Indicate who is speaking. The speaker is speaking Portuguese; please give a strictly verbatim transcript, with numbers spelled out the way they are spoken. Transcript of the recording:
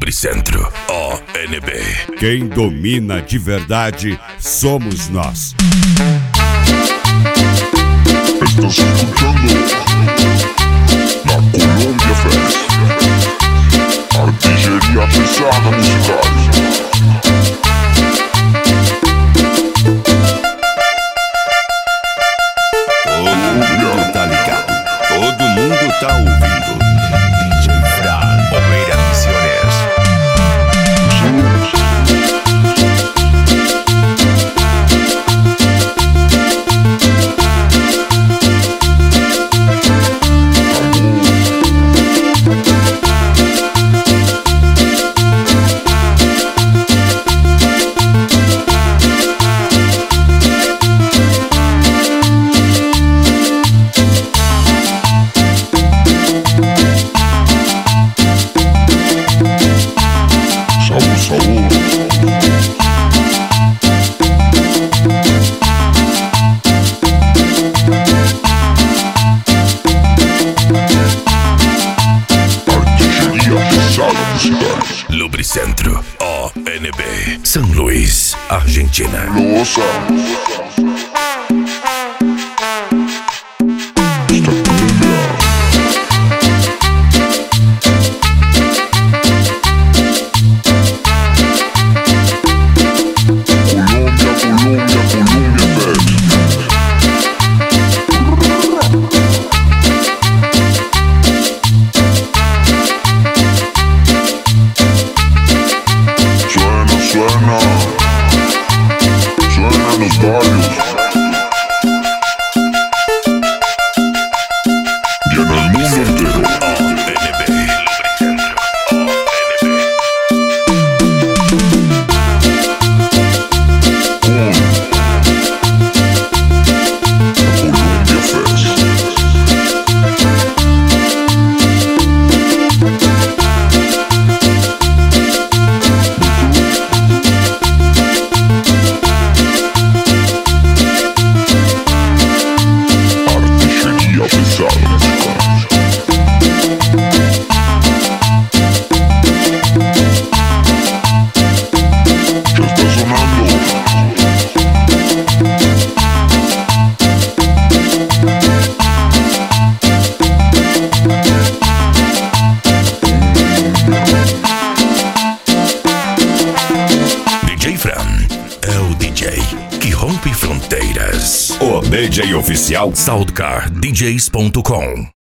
Speaker 1: Lubricentro O N B.
Speaker 2: Quem domina de verdade somos nós.
Speaker 3: Estás escuchando La Colombia Fest, artillería pesada musical.
Speaker 2: Todo mundo tá ligado, todo mundo tá ouvindo. D J Fran, Opeira Misiones.
Speaker 1: Lubricentro O N B, São Luís, Argentina.
Speaker 3: Nossa.
Speaker 1: O D J oficial Soundcar D Js ponto com.